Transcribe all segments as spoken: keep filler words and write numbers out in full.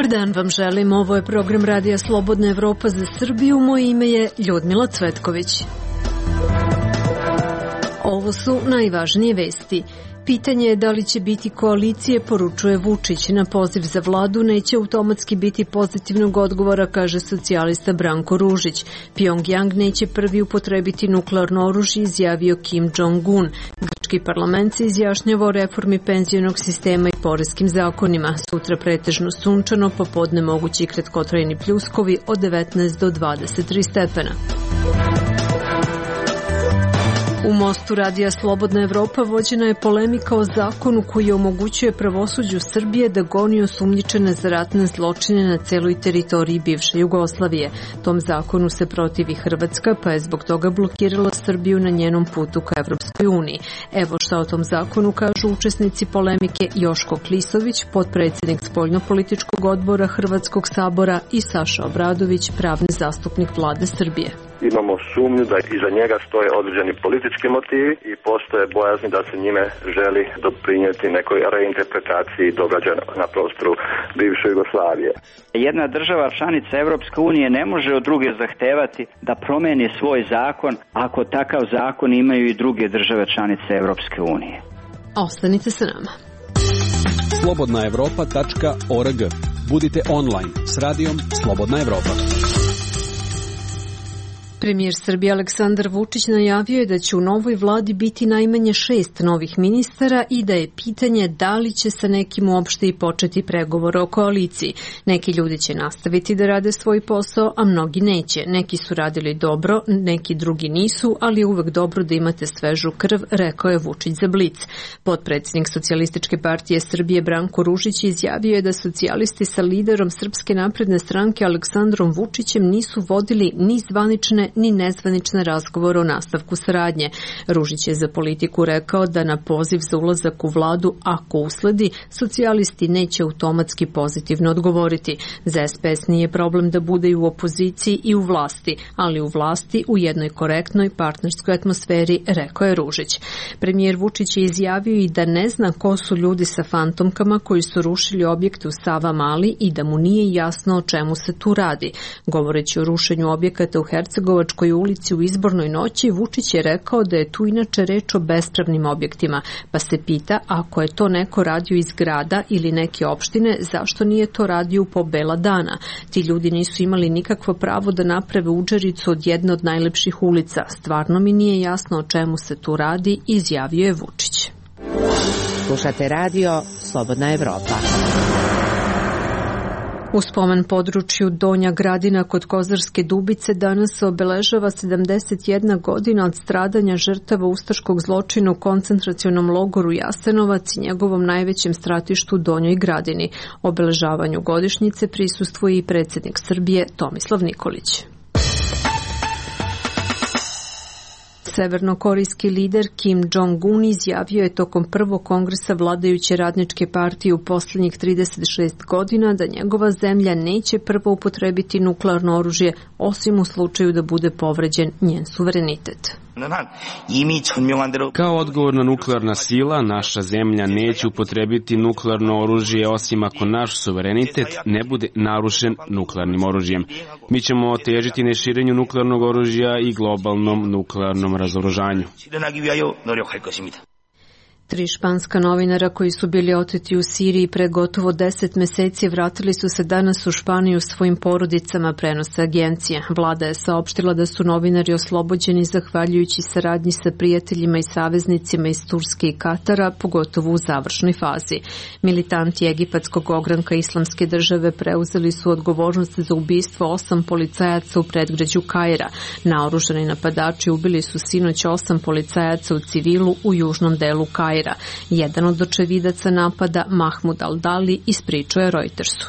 dan vam želim, ovo je program Radija Slobodna Evropa za Srbiju, moje ime je Ljudmila Cvetković. Ovo su najvažnije vesti. Pitanje je da li će biti koalicije, poručuje Vučić. Na poziv za vladu neće automatski biti pozitivnog odgovora, kaže socijalista Branko Ružić. Pyongyang neće prvi upotrebiti nuklearno oružje, izjavio Kim Jong-un. Grčki parlament se izjašnjava o reformi penzionog sistema i poreskim zakonima. Sutra pretežno sunčano, popodne mogući kratkotrajni pljuskovi od devetnaest do dvadeset tri stepena. U Mostu Radija Slobodna Evropa vođena je polemika o zakonu koji omogućuje pravosuđu Srbije da goni osumnjičene za ratne zločine na celoj teritoriji bivše Jugoslavije. Tom zakonu se protivi Hrvatska, pa je zbog toga blokirala Srbiju na njenom putu ka Evropskoj uniji. Evo šta o tom zakonu kažu učesnici polemike Joško Klisović, potpredsjednik spoljnopolitičkog odbora Hrvatskog sabora, i Saša Obradović, pravni zastupnik vlade Srbije. Imamo sumnju da iza njega stoje određeni politički motivi i postoje bojazni da se njime želi doprinijeti nekoj reinterpretaciji događaja na prostoru bivše Jugoslavije. Jedna država članica Evropske unije ne može od druge zahtevati da promeni svoj zakon ako takav zakon imaju i druge države članice Evropske unije. Ostanite sa nama. slobodna evropa tačka org. Budite online s radijom Slobodna Evropa. Premijer Srbije Aleksandar Vučić najavio je da će u novoj vladi biti najmanje šest novih ministara i da je pitanje da li će sa nekim uopšte i početi pregovore o koaliciji. Neki ljudi će nastaviti da rade svoj posao, a mnogi neće. Neki su radili dobro, neki drugi nisu, ali je uvek dobro da imate svežu krv, rekao je Vučić za Blic. Potpredsjednik Socijalističke partije Srbije Branko Ružić izjavio je da socijalisti sa liderom Srpske napredne stranke Aleksandrom Vučićem nisu vodili ni zvanične ni nezvanične razgovore o nastavku saradnje. Ružić je za Politiku rekao da na poziv za ulazak u vladu, ako usledi, socijalisti neće automatski pozitivno odgovoriti. Za S P S nije problem da bude i u opoziciji i u vlasti, ali u vlasti u jednoj korektnoj partnerskoj atmosferi, rekao je Ružić. Premijer Vučić je izjavio i da ne zna ko su ljudi sa fantomkama koji su rušili objekte u Savamali i da mu nije jasno o čemu se tu radi. Govoreći o rušenju objekata u Hercegovačkoj ulici u izbornoj noći, Vučić je rekao da je tu inače reč o bespravnim objektima, pa se pita ako je to neko radio iz grada ili neke opštine, zašto nije to radio po bela dana? Ti ljudi nisu imali nikakvo pravo da naprave udžericu od jedne od najlepših ulica. Stvarno mi nije jasno o čemu se tu radi, izjavio je Vučić. Slušate radio Slobodna Evropa. U spomen području Donja Gradina kod Kozarske Dubice danas se obeležava sedamdeset jedna godina od stradanja žrtava ustaškog zločina u koncentracionom logoru Jasenovac i njegovom najvećem stratištu Donjoj Gradini. Obeležavanju godišnjice prisustvuje i predsjednik Srbije Tomislav Nikolić. Severnokorejski lider Kim Jong-un izjavio je tokom prvog kongresa vladajuće radničke partije u posljednjih trideset šest godina da njegova zemlja neće prvo upotrebiti nuklearno oružje, osim u slučaju da bude povređen njen suverenitet. Kao odgovorna nuklearna sila, naša zemlja neće upotrebiti nuklearno oružje osim ako naš suverenitet ne bude narušen nuklearnim oružjem. Mi ćemo težiti neširenju nuklearnog oružja i globalnom nuklearnom razoružanju. Tri španska novinara koji su bili oteti u Siriji pre gotovo deset meseci vratili su se danas u Španiju svojim porodicama, prenose agencije. Vlada je saopštila da su novinari oslobođeni zahvaljujući saradnji sa prijateljima i saveznicima iz Turske i Katara, pogotovo u završnoj fazi. Militanti egipatskog ogranka Islamske države preuzeli su odgovornost za ubistvo osam policajaca u predgrađu Kaira. Naoružani napadači ubili su sinoć osam policajaca u civilu u južnom delu Kaira. Jedan od očevidaca napada, Mahmud Al-Dali, ispričao je Reutersu.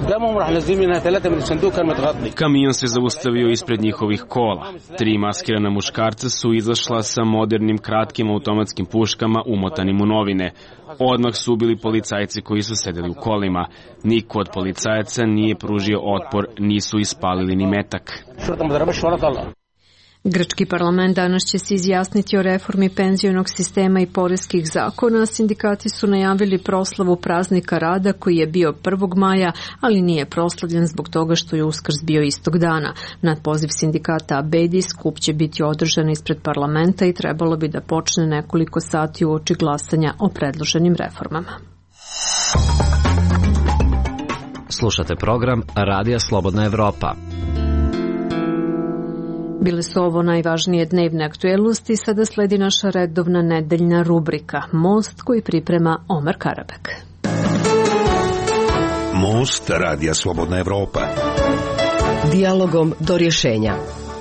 Kamion se zaustavio ispred njihovih kola. Tri maskirana muškarca su izašla sa modernim kratkim automatskim puškama umotanim u novine. Odmah su ubili policajci koji su sedeli u kolima. Niko od policajaca nije pružio otpor, nisu ispalili ni metak. Grčki parlament danas će se izjasniti o reformi penzionog sistema i poreskih zakona. Sindikati su najavili proslavu praznika rada koji je bio prvog maja, ali nije proslavljen zbog toga što je Uskrs bio istog dana. Na poziv sindikata Abedi skup će biti održan ispred parlamenta i trebalo bi da počne nekoliko sati uoči glasanja o predloženim reformama. Slušate program Radija Slobodna Evropa. Bile su ovo najvažnije dnevne aktuelnosti, sada sledi naša redovna nedeljna rubrika Most koji priprema Omar Karabek. Most Radija Slobodna Evropa. Dijalogom do rješenja.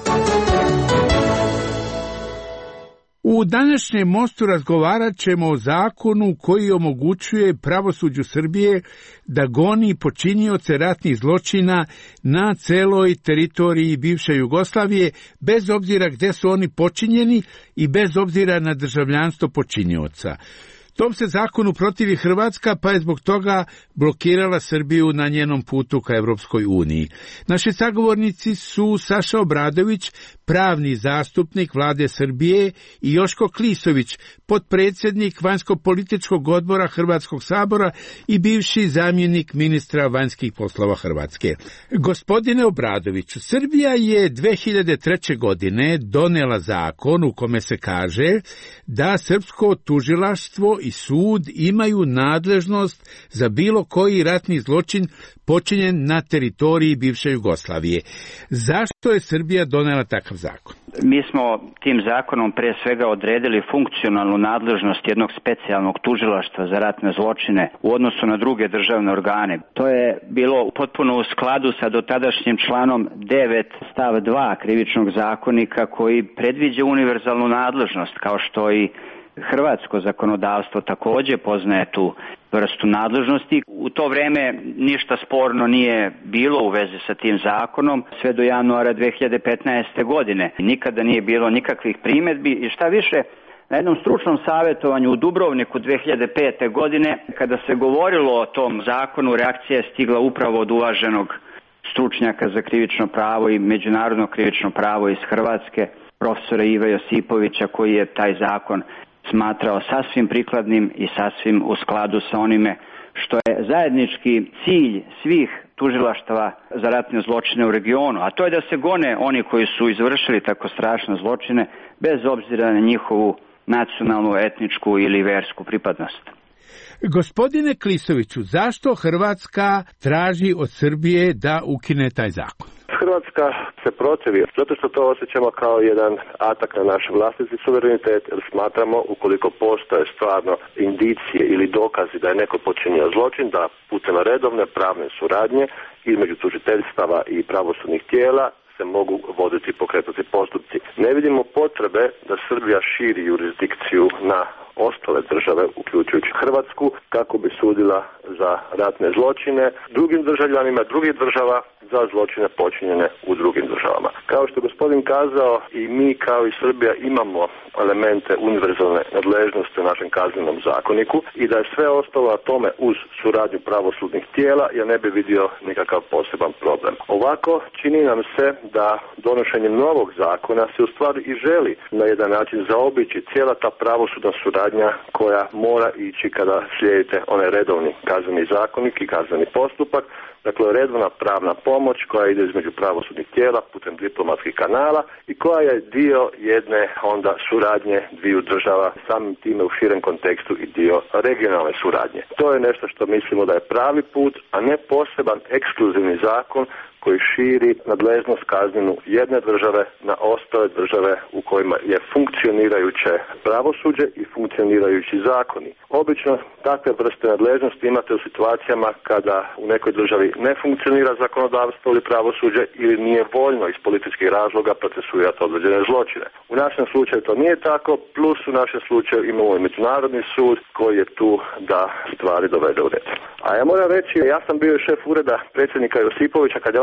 U današnjem mostu razgovarat ćemo o zakonu koji omogućuje pravosuđu Srbije da goni počinioce ratnih zločina na celoj teritoriji bivše Jugoslavije, bez obzira gde su oni počinjeni i bez obzira na državljanstvo počinioca. Tom se zakonu protivi Hrvatska, pa je zbog toga blokirala Srbiju na njenom putu ka Evropskoj uniji. Naši sagovornici su Saša Obradović, pravni zastupnik Vlade Srbije, i Joško Klisović, potpredsjednik vanjsko-političkog odbora Hrvatskog sabora i bivši zamjenik ministra vanjskih poslova Hrvatske. Gospodine Obradoviću, Srbija je dve hiljade treće. godine donela zakon u kome se kaže da srpsko tužilaštvo i sud imaju nadležnost za bilo koji ratni zločin počinjen na teritoriji bivše Jugoslavije. Zašto je Srbija donela takav zakon? Mi smo tim zakonom pre svega odredili funkcionalnu nadležnost jednog specijalnog tužilaštva za ratne zločine u odnosu na druge državne organe. To je bilo potpuno u skladu sa dotadašnjim članom devet stav dva Krivičnog zakonika koji predviđa univerzalnu nadležnost, kao što i hrvatsko zakonodavstvo također poznaje tu vrstu nadležnosti. U to vreme ništa sporno nije bilo u vezi sa tim zakonom sve do januara dve hiljade petnaeste. godine. Nikada nije bilo nikakvih primjedbi i šta više, na jednom stručnom savjetovanju u Dubrovniku dve hiljade pete. godine, kada se govorilo o tom zakonu, reakcija je stigla upravo od uvaženog stručnjaka za krivično pravo i međunarodno krivično pravo iz Hrvatske, profesora Iva Josipovića, koji je taj zakon smatrao sasvim prikladnim i sasvim u skladu sa onime što je zajednički cilj svih tužilaštava za ratne zločine u regionu, a to je da se gone oni koji su izvršili tako strašne zločine bez obzira na njihovu nacionalnu, etničku ili versku pripadnost. Gospodine Klisoviću, zašto Hrvatska traži od Srbije da ukine taj zakon? Hrvatska se protivi, zato što to osjećamo kao jedan atak na naš vlastiti suverenitet, jer smatramo, ukoliko postoje stvarno indicije ili dokazi da je neko počinio zločin, da putem redovne pravne suradnje između tužiteljstava i pravosudnih tijela se mogu voditi i pokretati postupci. Ne vidimo potrebe da Srbija širi jurisdikciju na ostale države, uključujući Hrvatsku, kako bi sudila za ratne zločine drugim državljanima drugih država za zločine počinjene u drugim državama. Kao što je gospodin kazao, i mi kao i Srbija imamo elemente univerzalne nadležnosti u našem kaznenom zakoniku i da je sve ostalo na tome uz suradnju pravosudnih tijela, ja ne bi vidio nikakav poseban problem. Ovako čini nam se da donošenjem novog zakona se u stvari i želi na jedan način zaobići cijela ta pravosudna suradnja koja mora ići kada slijedite onaj redovni kazneni zakonik i kazneni postupak. Dakle, redovna pravna pomoć koja ide između pravosudnih tijela putem diplomatskih kanala i koja je dio jedne onda suradnje dviju država, samim time u širem kontekstu i dio regionalne suradnje. To je nešto što mislimo da je pravi put, a ne poseban ekskluzivni zakon koji širi nadležnost kaznenu jedne države na ostale države u kojima je funkcionirajuće pravosuđe i funkcionirajući zakoni. Obično takve vrste nadležnosti imate u situacijama kada u nekoj državi ne funkcionira zakonodavstvo ili pravosuđe ili nije voljno iz političkih razloga procesuirati određene zločine. U našem slučaju to nije tako, plus u našem slučaju imamo i međunarodni sud koji je tu da stvari dovede u red. A ja moram reći, ja sam bio šef ureda predsjednika Josipovića kad je on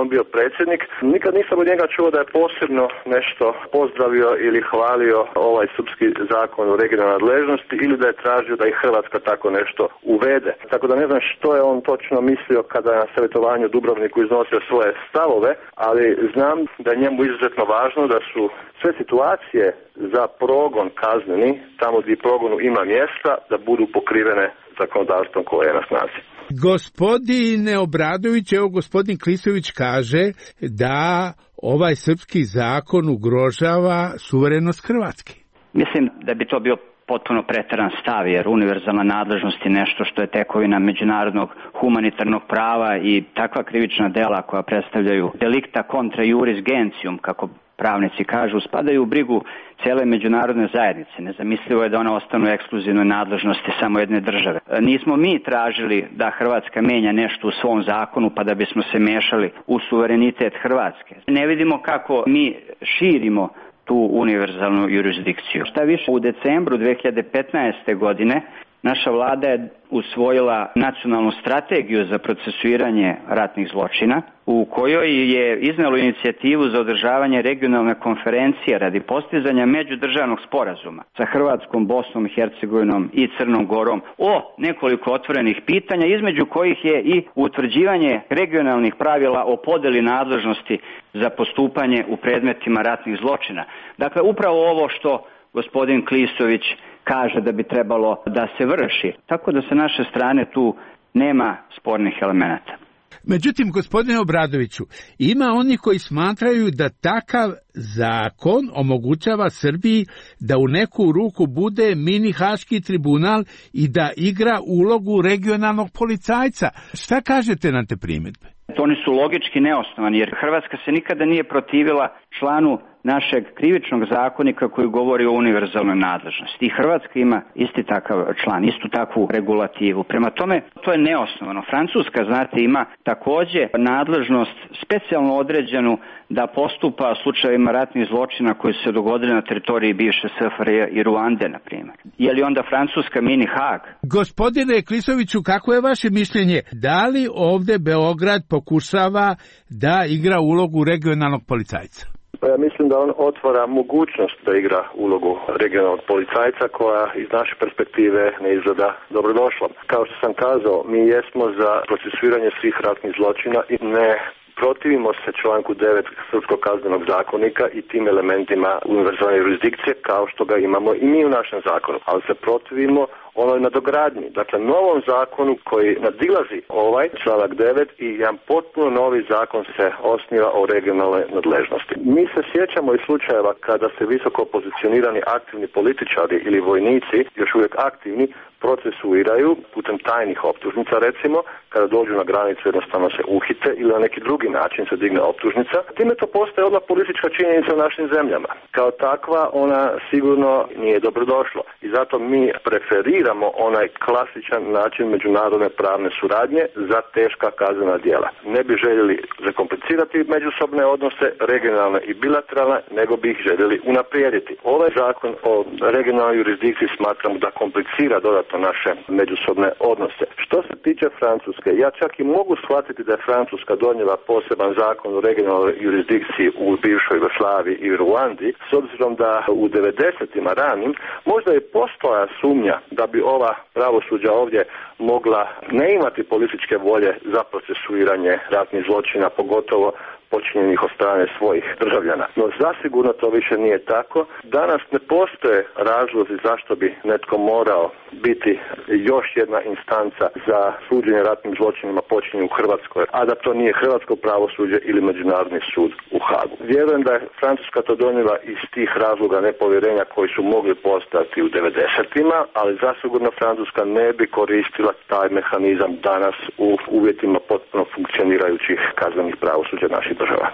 on bio predsjednik. Nikad nisam od njega čuo da je posebno nešto pozdravio ili hvalio ovaj srpski zakon o regionalnoj nadležnosti ili da je tražio da i Hrvatska tako nešto uvede. Tako da ne znam što je on točno mislio kada je na savjetovanju u Dubrovniku iznosio svoje stavove, ali znam da je njemu izuzetno važno da su sve situacije za progon kazneni, tamo gdje progonu ima mjesta, da budu pokrivene zakonodavstvom koje je na snazi. Gospodine Obradović, evo gospodin Klisović kaže da ovaj srpski zakon ugrožava suverenost Hrvatske. Mislim da bi to bio potpuno pretaran stav, jer univerzalna nadležnost je nešto što je tekovina međunarodnog humanitarnog prava i takva krivična dela koja predstavljaju delicta contra iuris gentium, kako pravnici kažu, spadaju u brigu cijele međunarodne zajednice. Nezamislivo je da ona ostanu u ekskluzivnoj nadležnosti samo jedne države. Nismo mi tražili da Hrvatska menja nešto u svom zakonu pa da bismo se mešali u suverenitet Hrvatske. Ne vidimo kako mi širimo tu univerzalnu jurisdikciju. Šta više, u decembru dve hiljade petnaeste. godine naša vlada je usvojila nacionalnu strategiju za procesuiranje ratnih zločina, u kojoj je iznelo inicijativu za održavanje regionalne konferencije radi postizanja međudržavnog sporazuma sa Hrvatskom, Bosnom i Hercegovinom i Crnom Gorom o nekoliko otvorenih pitanja, između kojih je i utvrđivanje regionalnih pravila o podeli nadležnosti za postupanje u predmetima ratnih zločina. Dakle, upravo ovo što gospodin Klisović kaže da bi trebalo da se vrši. Tako da sa naše strane tu nema spornih elemenata. Međutim, gospodine Obradoviću, ima oni koji smatraju da takav zakon omogućava Srbiji da u neku ruku bude mini haški tribunal i da igra ulogu regionalnog policajca. Šta kažete na te primjedbe? Oni su logički neosnovani, jer Hrvatska se nikada nije protivila članu našeg krivičnog zakonika koji govori o univerzalnoj nadležnosti. I Hrvatska ima isti takav član, istu takvu regulativu. Prema tome, to je neosnovano. Francuska, znate, ima također nadležnost specijalno određenu da postupa u slučajevima ratnih zločina koji su se dogodili na teritoriji bivše S F R J i Ruande, na primjer. Je li onda Francuska mini Hag? Gospodine Klisoviću, kako je vaše mišljenje? Da li ovdje Beograd pokušava da igra ulogu regionalnog policajca? Ja mislim da on otvara mogućnost da igra ulogu regionalnog policajca koja iz naše perspektive ne izgleda dobrodošla. Kao što sam kazao, mi jesmo za procesuiranje svih ratnih zločina i ne protivimo se članku devet Srpskog kaznenog zakonika i tim elementima univerzalne jurisdikcije kao što ga imamo i mi u našem zakonu, ali se protivimo onoj nadogradnji, dakle novom zakonu koji nadilazi ovaj članak devet i jedan potpuno novi zakon se osniva o regionalnoj nadležnosti. Mi se sjećamo i slučajeva kada se visoko pozicionirani aktivni političari ili vojnici, još uvijek aktivni, procesuiraju putem tajnih optužnica, recimo, kada dođu na granicu jednostavno se uhite ili na neki drugi način se digne optužnica. Time to postaje odmah politička činjenica u našim zemljama. Kao takva ona sigurno nije dobrodošla i zato mi preferiramo onaj klasičan način međunarodne pravne suradnje za teška kaznena djela. Ne bi željeli zakomplicirati međusobne odnose, regionalne i bilateralne, nego bi ih željeli unaprijediti. Ovaj zakon o regionalnoj jurisdikciji smatramo da komplicira dodatno naše međusobne odnose. Što se tiče Francuske, ja čak i mogu shvatiti da je Francuska donijela poseban zakon o regionalnoj jurisdikciji u bivšoj Jugoslaviji i Ruandi, s obzirom da u devedesetima ranim možda je postojala sumnja da bi ova pravosuđa ovdje mogla ne imati političke volje za procesuiranje ratnih zločina, pogotovo počinjenih od strane svojih državljana. No zasigurno to više nije tako. Danas ne postoje razlozi zašto bi netko morao biti još jedna instanca za suđenje ratnim zločinima počinjenim u Hrvatskoj, a da to nije hrvatsko pravosuđe ili Međunarodni sud u Hagu. Vjerujem da je Francuska to donijela iz tih razloga nepovjerenja koji su mogli postati u devedesetima, ali zasigurno Francuska ne bi koristila taj mehanizam danas u uvjetima potpuno funkcionirajućih kaznenih pravosuđa naših država.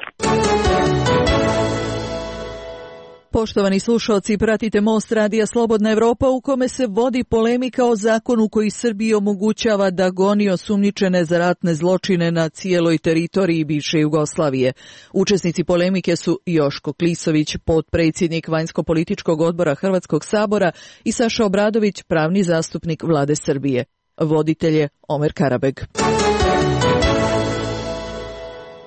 Poštovani slušalci, pratite Most radija Slobodna Evropa u kome se vodi polemika o zakonu koji Srbiji omogućava da goni osumnjičene za ratne zločine na cijeloj teritoriji bivše Jugoslavije. Učesnici polemike su Joško Klisović, potpredsjednik Vanjsko-političkog odbora Hrvatskog sabora, i Saša Obradović, pravni zastupnik Vlade Srbije. Voditelj je Omer Karabeg.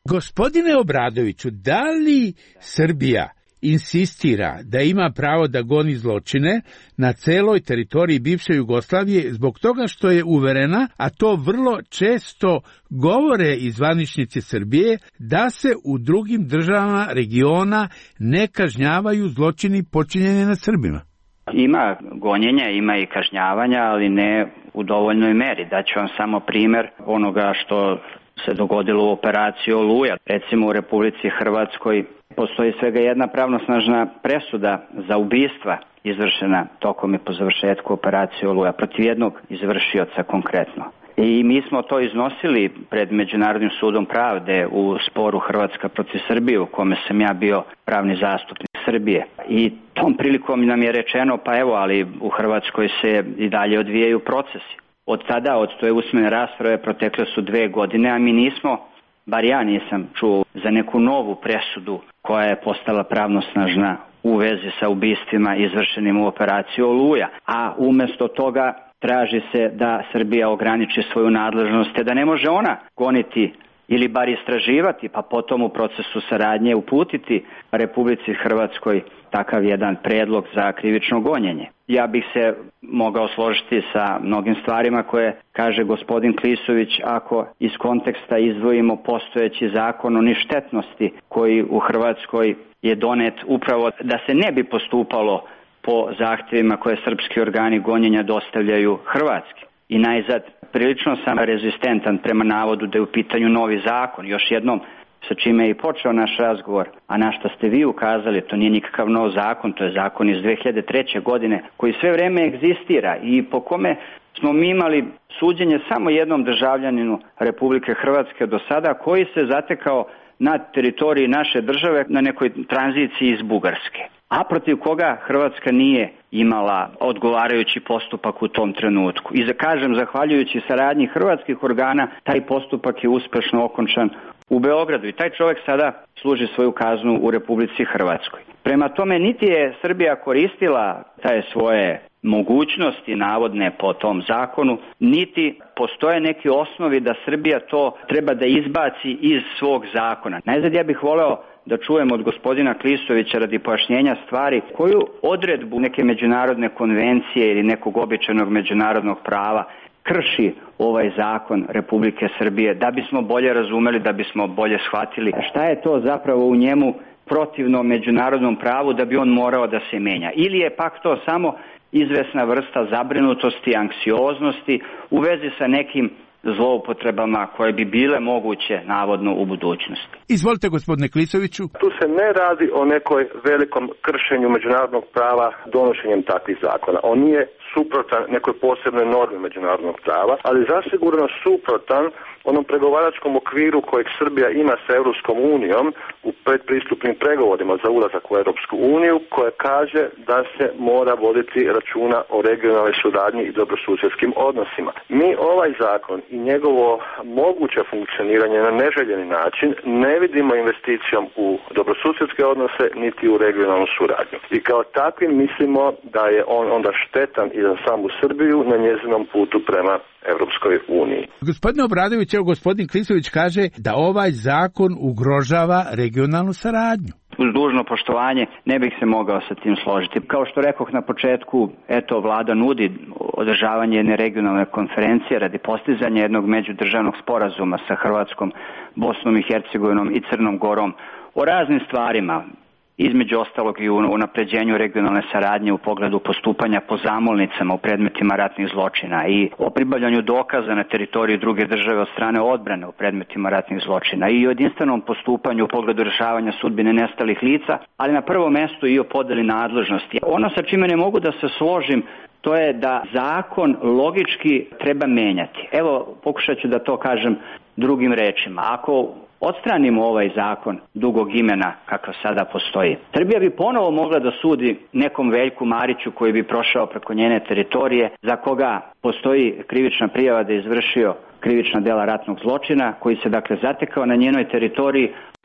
Gospodine Obradoviću, da li Srbija insistira da ima pravo da goni zločine na celoj teritoriji bivše Jugoslavije zbog toga što je uverena, a to vrlo često govore i zvaničnici Srbije, da se u drugim državama regiona ne kažnjavaju zločini počinjeni nad Srbima? Ima gonjenja, ima i kažnjavanja, ali ne u dovoljnoj meri. Daću vam samo primjer onoga što se dogodilo u operaciji Oluja. Recimo u Republici Hrvatskoj postoji svega jedna pravnosnažna presuda za ubistva izvršena tokom i po završetku operacije Oluja protiv jednog izvršioca konkretno. I mi smo to iznosili pred Međunarodnim sudom pravde u sporu Hrvatska protiv Srbije, u kome sam ja bio pravni zastupnik Srbije. I tom prilikom nam je rečeno, pa evo, ali u Hrvatskoj se i dalje odvijaju procesi. Od tada, od te usmene rasprave, protekle su dve godine, a mi nismo, bar ja nisam čuo za neku novu presudu koja je postala pravnosnažna u vezi sa ubistvima izvršenim u operaciji Oluja. A umjesto toga traži se da Srbija ograniči svoju nadležnost, te da ne može ona goniti ili bar istraživati, pa potom u procesu saradnje uputiti Republici Hrvatskoj takav jedan predlog za krivično gonjenje. Ja bih se mogao složiti sa mnogim stvarima koje kaže gospodin Klisović ako iz konteksta izdvojimo postojeći zakon o ništetnosti koji u Hrvatskoj je donet upravo da se ne bi postupalo po zahtjevima koje srpski organi gonjenja dostavljaju Hrvatski. I najzad, prilično sam rezistentan prema navodu da je u pitanju novi zakon. Još jednom, sa čime je i počeo naš razgovor, a na što ste vi ukazali, to nije nikakav nov zakon, to je zakon iz dve hiljade treće. godine koji sve vrijeme egzistira i po kome smo mi imali suđenje samo jednom državljaninu Republike Hrvatske do sada, koji se zatekao na teritoriji naše države na nekoj tranziciji iz Bugarske, a protiv koga Hrvatska nije imala odgovarajući postupak u tom trenutku. I za kažem, zahvaljujući saradnji hrvatskih organa, taj postupak je uspešno okončan u Beogradu i taj čovjek sada služi svoju kaznu u Republici Hrvatskoj. Prema tome, niti je Srbija koristila taj svoje mogućnosti navodne po tom zakonu, niti postoje neki osnovi da Srbija to treba da izbaci iz svog zakona. Najzad ja bih voleo da čujem od gospodina Klisovića radi pojašnjenja stvari koju odredbu neke međunarodne konvencije ili nekog običajnog međunarodnog prava krši ovaj zakon Republike Srbije, da bismo bolje razumeli, da bismo bolje shvatili šta je to zapravo u njemu protivno međunarodnom pravu da bi on morao da se menja. Ili je pak to samo izvesna vrsta zabrinutosti, anksioznosti u vezi sa nekim zloupotrebama koje bi bile moguće navodno u budućnosti. Izvolite, gospodine Klisoviću. Tu se ne radi o nekoj velikom kršenju međunarodnog prava donošenjem takvih zakona. On nije suprotan nekoj posebnoj normi međunarodnog prava, ali zasigurno suprotan onom pregovaračkom okviru kojeg Srbija ima sa Europskom unijom u predpristupnim pregovorima za ulazak u Europsku uniju, koje kaže da se mora voditi računa o regionalnoj suradnji i dobrosusjedskim odnosima. Mi ovaj zakon i njegovo moguće funkcioniranje na neželjeni način ne vidimo investicijom u dobrosusjedske odnose niti u regionalnu suradnju. I kao takvim mislimo da je on onda štetan i za samu Srbiju na njezinom putu prema Europskoj uniji. Gospodine Obradović, evo gospodin Klisović kaže da ovaj zakon ugrožava regionalnu saradnju. Uz dužno poštovanje ne bih se mogao sa tim složiti. Kao što rekoh na početku, eto, vlada nudi održavanje jedne regionalne konferencije radi postizanja jednog međudržavnog sporazuma sa Hrvatskom, Bosnom i Hercegovinom i Crnom Gorom o raznim stvarima, između ostalog i u unapređenju regionalne saradnje u pogledu postupanja po zamolnicama u predmetima ratnih zločina i o pribavljanju dokaza na teritoriji druge države od strane odbrane u predmetima ratnih zločina i o jedinstvenom postupanju u pogledu rješavanja sudbine nestalih lica, ali na prvom mjestu i o podeli nadležnosti. Ono sa čime ne mogu da se složim, to je da zakon logički treba menjati. Evo, pokušat ću da to kažem drugim rečima. Ako odstranimo ovaj zakon dugog imena kakav sada postoji, Srbija bi ponovo mogla da sudi nekom Veljku Mariću koji bi prošao preko njene teritorije, za koga postoji krivična prijava da je izvršio krivična dela ratnog zločina, koji se dakle zatekao na njenoj teritoriji,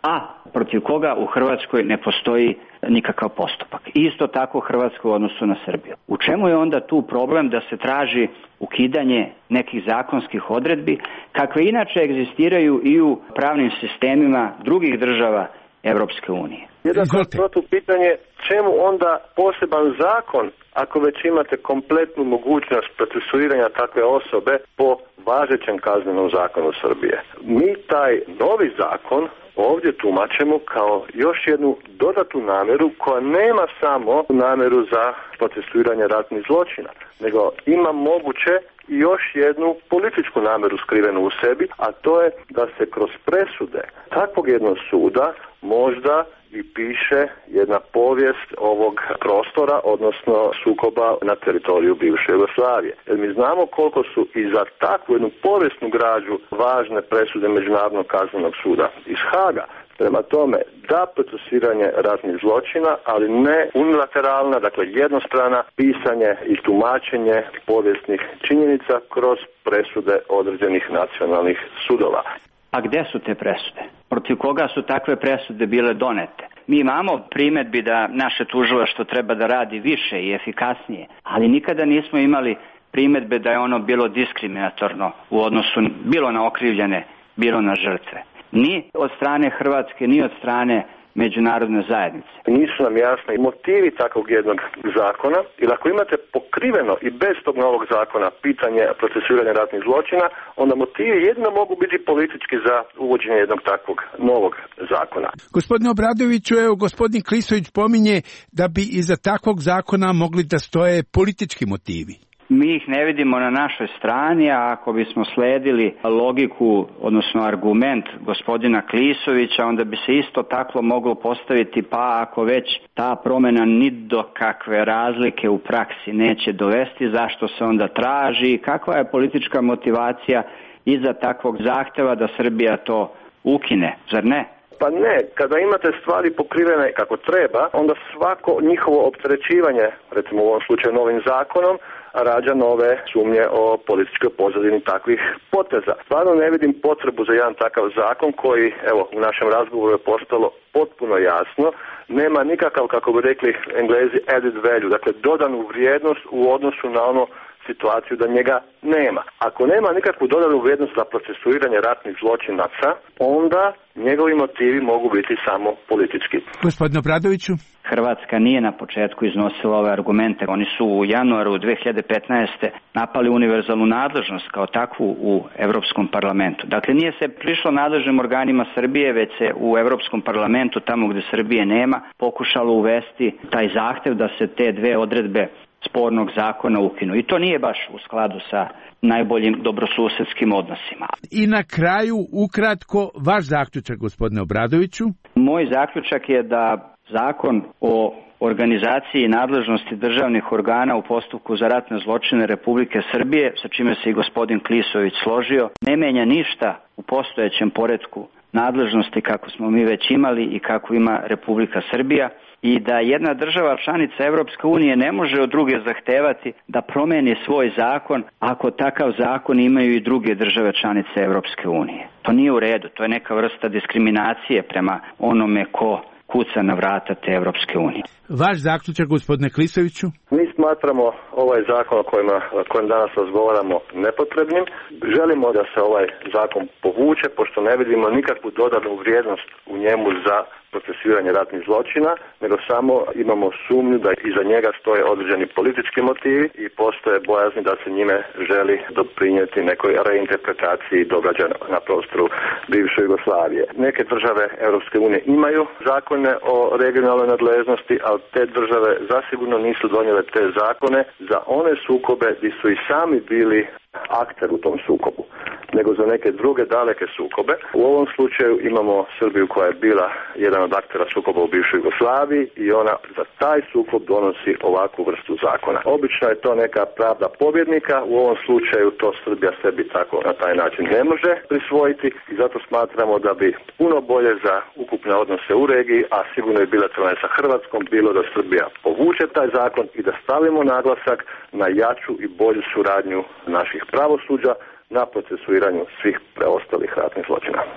a protiv koga u Hrvatskoj ne postoji nikakav postupak. Isto tako Hrvatska u odnosu na Srbiju. U čemu je onda tu problem da se traži ukidanje nekih zakonskih odredbi, kakve inače egzistiraju i u pravnim sistemima drugih država Evropske unije? Jedno protupitanje, čemu onda poseban zakon ako već imate kompletnu mogućnost procesuiranja takve osobe po važećem kaznenom zakonu Srbije? Mi taj novi zakon ovdje tumačimo kao još jednu dodatnu namjeru koja nema samo namjeru za procesuiranje ratnih zločina, nego ima moguće i još jednu političku namjeru skrivenu u sebi, a to je da se kroz presude takvog jednog suda možda i piše jedna povijest ovog prostora, odnosno sukoba na teritoriju bivše Jugoslavije. Jer mi znamo koliko su i za takvu jednu povijesnu građu važne presude Međunarodnog kaznenog suda iz Haga. Prema tome, da procesuiranje ratnih zločina, ali ne unilateralna, dakle jednostrana pisanje i tumačenje povijesnih činjenica kroz presude određenih nacionalnih sudova. A gdje su te presude? Protiv koga su takve presude bile donete? Mi imamo primjedbi da naše tužilaštvo treba da radi više i efikasnije, ali nikada nismo imali primjedbe da je ono bilo diskriminatorno u odnosu bilo na okrivljene, bilo na žrtve. Ni od strane Hrvatske, ni od strane međunarodne zajednice. Nisu nam jasni motivi takvog jednog zakona, jer ako imate pokriveno i bez tog novog zakona pitanje procesuiranja ratnih zločina, onda motivi jedino mogu biti politički za uvođenje jednog takvog novog zakona. Gospodine Obradoviću, evo gospodin Klisović pominje da bi iza takvog zakona mogli da stoje politički motivi. Mi ih ne vidimo na našoj strani, a ako bismo sledili logiku, odnosno argument gospodina Klisovića, onda bi se isto tako moglo postaviti, pa ako već ta promjena ni do kakve razlike u praksi neće dovesti, zašto se onda traži, kakva je politička motivacija iza takvog zahteva da Srbija to ukine, zar ne? Pa ne, kada imate stvari pokrivene kako treba, onda svako njihovo opterećivanje, recimo u ovom slučaju novim zakonom, rađa nove sumnje o političkoj pozadini takvih poteza. Stvarno ne vidim potrebu za jedan takav zakon koji, evo, u našem razgovoru je postalo potpuno jasno, nema nikakav, kako bi rekli Englezi, added value, dakle dodanu vrijednost u odnosu na ono situaciju da njega nema. Ako nema nikakvu dodanu vrijednost za procesuiranje ratnih zločinaca, onda njegovi motivi mogu biti samo politički. Gospodine Obradoviću? Hrvatska nije na početku iznosila ove argumente. Oni su u januaru dve hiljade petnaeste. napali univerzalnu nadležnost kao takvu u Europskom parlamentu. Dakle, nije se prišlo nadležnim organima Srbije, već se u Europskom parlamentu, tamo gdje Srbije nema, pokušalo uvesti taj zahtev da se te dve odredbe spornog zakona ukinu. I to nije baš u skladu sa najboljim dobrosusedskim odnosima. I na kraju, ukratko, vaš zaključak, gospodine Obradoviću? Moj zaključak je da Zakon o organizaciji i nadležnosti državnih organa u postupku za ratne zločine Republike Srbije, sa čime se i gospodin Klisović složio, ne menja ništa u postojećem poretku nadležnosti kako smo mi već imali i kako ima Republika Srbija, i da jedna država članica Evropske unije ne može od druge zahtevati da promeni svoj zakon ako takav zakon imaju i druge države članice Evropske unije. To nije u redu, to je neka vrsta diskriminacije prema onome ko kuca na vrata te Evropske unije. Vaš zaključak, gospodine Klisoviću? Mi smatramo ovaj zakon o kojem, o kojem danas razgovaramo nepotrebnim. Želimo da se ovaj zakon povuče, pošto ne vidimo nikakvu dodanu vrijednost u njemu za procesuiranje ratnih zločina, nego samo imamo sumnju da iza njega stoje određeni politički motivi i postoje bojazni da se njime želi doprinijeti nekoj reinterpretaciji događaja na prostoru bivše Jugoslavije. Neke države Europske unije imaju zakone o regionalnoj nadležnosti, ali te države zasigurno nisu donijele te zakone za one sukobe gdje su i sami bili akter u tom sukobu, nego za neke druge daleke sukobe. U ovom slučaju imamo Srbiju koja je bila jedan od aktera sukoba u bivšoj Jugoslaviji i ona za taj sukob donosi ovakvu vrstu zakona. Obično je to neka pravda pobjednika, u ovom slučaju to Srbija sebi tako na taj način ne može prisvojiti i zato smatramo da bi puno bolje za ukupne odnose u regiji, a sigurno i bilateralne sa Hrvatskom, bilo da Srbija povuče taj zakon i da stavimo naglasak na jaču i bolju suradnju naših pravosuđa na procesuiranju svih preostalih ratnih zločina.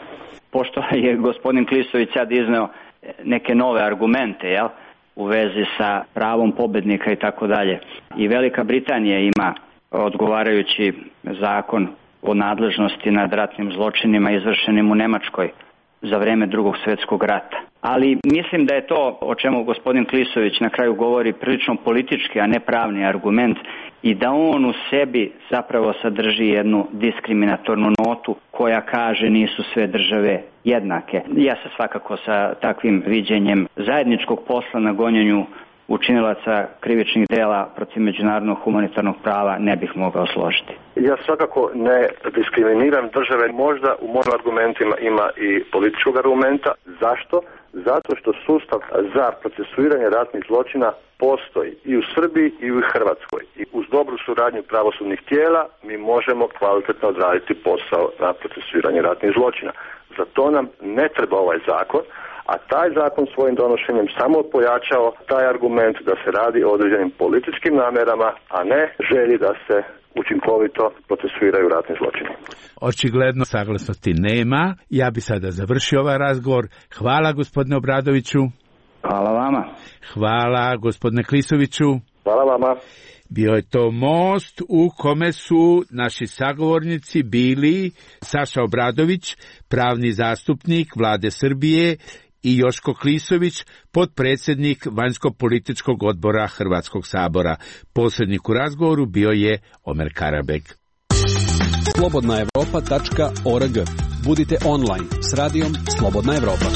pošto je gospodin Klisović sad izneo neke nove argumente, jel, u vezi sa pravom pobednika i tako dalje. I Velika Britanija ima odgovarajući zakon o nadležnosti nad ratnim zločinima izvršenim u Nemačkoj za vreme Drugog svjetskog rata. Ali mislim da je to o čemu gospodin Klisović na kraju govori prilično politički, a ne pravni argument i da on u sebi zapravo sadrži jednu diskriminatornu notu koja kaže nisu sve države jednake. Ja se svakako sa takvim viđenjem zajedničkog posla na gonjenju učinilaca krivičnih dela protiv međunarodnog humanitarnog prava ne bih mogao složiti. Ja svakako ne diskriminiram države, možda u mojim argumentima ima i političkog argumenta. Zašto? Zato što sustav za procesuiranje ratnih zločina postoji i u Srbiji i u Hrvatskoj. I uz dobru suradnju pravosudnih tijela mi možemo kvalitetno odraditi posao na procesuiranje ratnih zločina. Za to nam ne treba ovaj zakon, a taj zakon svojim donošenjem samo pojačao taj argument da se radi o određenim političkim namjerama, a ne želji da se učinkovito procesuiraju ratni zločini. Očigledno saglasnosti nema. Ja bi sada završio ovaj razgovor. Hvala gospodine Obradoviću. Hvala vama. Hvala gospodine Klisoviću. Hvala vama. Bio je to most u kome su naši sagovornici bili Saša Obradović, pravni zastupnik Vlade Srbije, i Joško Klisović, potpredsjednik Vanjsko-političkog odbora Hrvatskog sabora. Posrednik u razgovoru bio je Omer Karabek. slobodna evropa tačka org. Budite online s radijom Slobodna Evropa.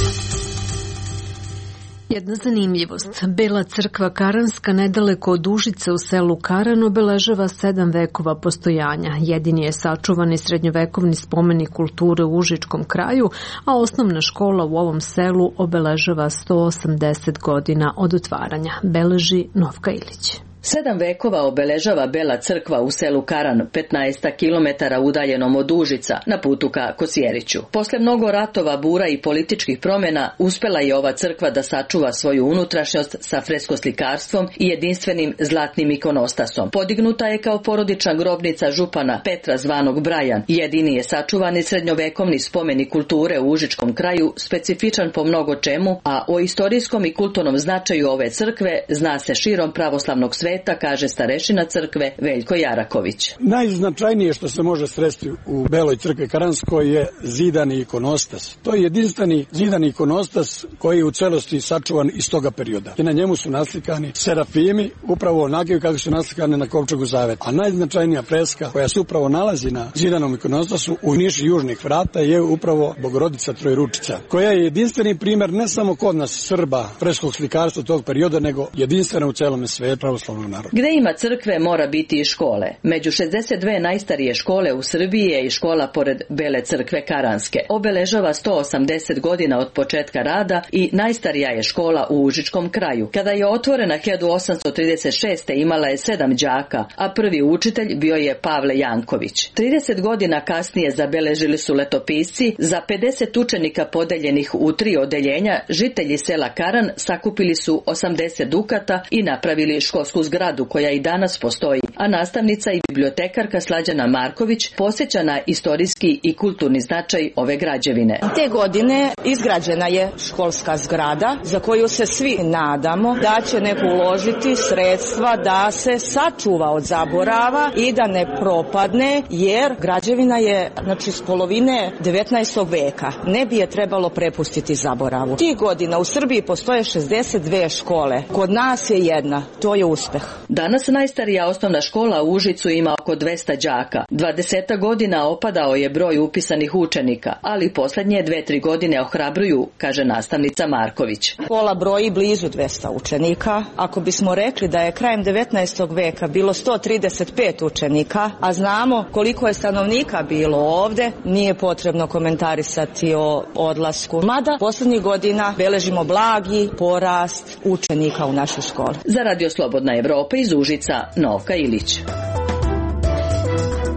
Jedna zanimljivost. Bela crkva Karanska nedaleko od Užica u selu Karan obeležava sedam vekova postojanja. Jedini je sačuvani srednjovekovni spomenik kulture u Užičkom kraju, a osnovna škola u ovom selu obeležava sto osamdeset godina od otvaranja, beleži Novka Ilić. Sedam vekova obeležava Bela crkva u selu Karan, petnaest kilometara udaljenom od Užica, na putu ka Kosjeriću. Posle mnogo ratova, bura i političkih promjena, uspela je ova crkva da sačuva svoju unutrašnjost sa freskoslikarstvom i jedinstvenim zlatnim ikonostasom. Podignuta je kao porodična grobnica župana Petra zvanog Brajan. Jedini je sačuvani srednjovekovni spomenik kulture u Užičkom kraju, specifičan po mnogo čemu, a o istorijskom i kulturnom značaju ove crkve zna se širom pravoslavnog sveta, kaže starešina crkve Veljko Jaraković. Najznačajnije što se može sresti u Beloj crkvi Karanskoj je zidani ikonostas. To je jedinstveni zidani ikonostas koji je u celosti sačuvan iz toga perioda. I na njemu su naslikani serafimi, upravo onake kako su naslikane na kovčegu zaveta. A najznačajnija freska koja se upravo nalazi na zidanom ikonostasu u niši južnih vrata je upravo Bogorodica Trojručica, koja je jedinstveni primjer ne samo kod nas Srba freskog slikarstva tog perioda, nego jedinstvena u celome svetu pravoslavnog naroda. Gde ima crkve mora biti i škole. Među šezdeset dve najstarije škole u Srbiji je i škola pored Bele crkve Karanske. Obeležava sto osamdeset godina od početka rada i najstarija je škola u Užičkom kraju. Kada je otvorena hiljadu osamsto trideset šeste. imala je sedam đaka, a prvi učitelj bio je Pavle Janković. trideset godina kasnije zabeležili su letopisci, za pedeset učenika podeljenih u tri odeljenja, žitelji sela Karan sakupili su osamdeset dukata i napravili školsku zgradu koja i danas postoji, a nastavnica i bibliotekarka Slađana Marković posjeća na istorijski i kulturni značaj ove građevine. Te godine izgrađena je školska zgrada za koju se svi nadamo da će neko uložiti sredstva da se sačuva od zaborava i da ne propadne, jer građevina je znači s polovine devetnaestog veka. Ne bi je trebalo prepustiti zaboravu. Tih godina u Srbiji postoje šezdeset dve škole. Kod nas je jedna. To je uspeh. Danas najstarija osnovna škola u Užicu ima oko dvesta đaka. dvadeset godina opadao je broj upisanih učenika, ali posljednje dve, tri godine ohrabruju, kaže nastavnica Marković. Škola broji blizu dvesta učenika. Ako bismo rekli da je krajem devetnaestog veka bilo sto trideset pet učenika, a znamo koliko je stanovnika bilo ovde, nije potrebno komentarisati o odlasku. Mada posljednjih godina beležimo blagi porast učenika u našoj školi. Za Radio Slobodna Evropa iz Užica, Novka Ilić.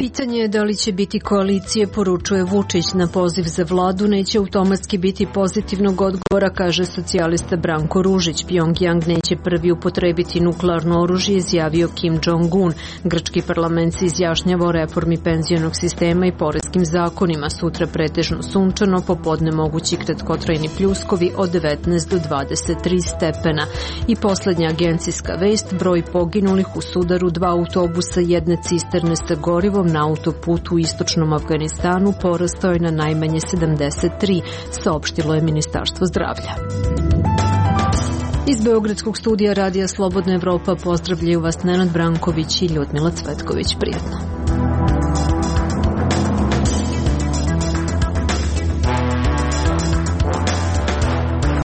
Pitanje je da li će biti koalicije, poručuje Vučić. Na poziv za vladu neće automatski biti pozitivnog odgovora, kaže socijalista Branko Ružić. Pjongjang neće prvi upotrebiti nuklearno oružje, izjavio Kim Jong-un. Grčki parlament se izjašnjava o reformi penzionog sistema i poreskim zakonima. Sutra pretežno sunčano, popodne mogući kratkotrajni pljuskovi od devetnaest do dvadeset tri stepena. I poslednja agencijska vest, broj poginulih u sudaru dva autobusa jedne cisterne sa gorivom na autoputu u istočnom Afganistanu porastao je na najmanje sedamdeset tri, saopštilo je Ministarstvo zdravlja. Iz Beogradskog studija Radija Slobodna Evropa pozdravljaju vas Nenad Branković i Ljudmila Cvetković. Prijatno.